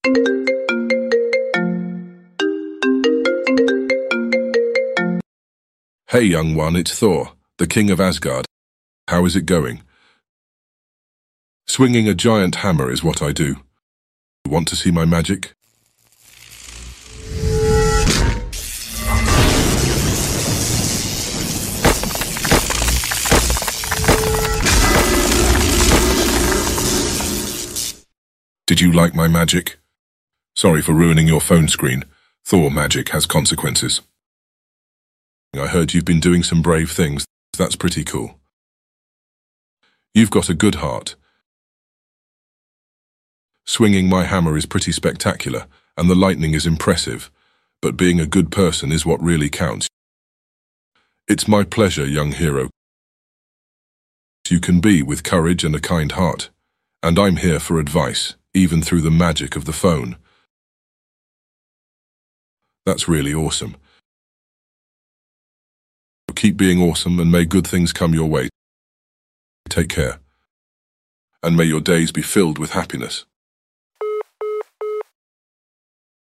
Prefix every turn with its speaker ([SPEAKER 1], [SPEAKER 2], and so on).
[SPEAKER 1] Hey young one, it's Thor, the king of Asgard. How is it going? Swinging a giant hammer is what I do. Want to see my magic? Did you like my magic? Sorry for ruining your phone screen. Thor magic has consequences. I heard you've been doing some brave things. That's pretty cool. You've got a good heart. Swinging my hammer is pretty spectacular, and the lightning is impressive, but being a good person is what really counts. It's my pleasure, young hero. You can be with courage and a kind heart, and I'm here for advice, even through the magic of the phone. That's really awesome. Keep being awesome and may good things come your way. Take care. And may your days be filled with happiness.